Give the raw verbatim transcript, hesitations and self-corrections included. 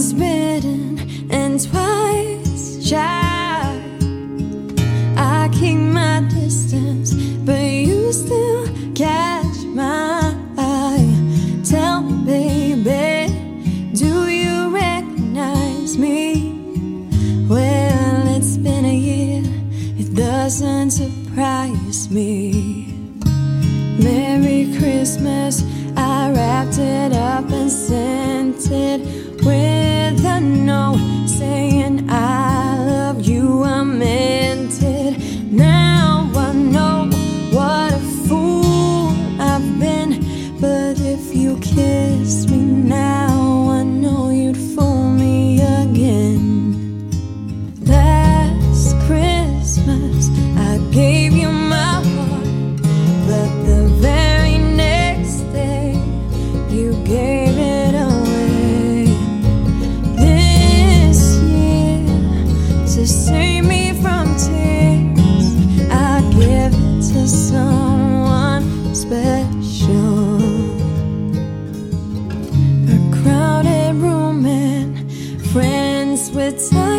once bitten and twice shy. I keep my distance, but you still catch my eye. Tell me, baby, do you recognize me? Well, it's been a year, it doesn't surprise me. Merry Christmas, I wrapped it up and sent it with a note saying I love you, I meant it. Now I know what a fool I've been, but if you kissed me now, I know you'd fool me again. Last Christmas I gave you my heart, but the very next day you gave it away. This year, to save me from tears, I give it to someone special. A crowded room and friends with time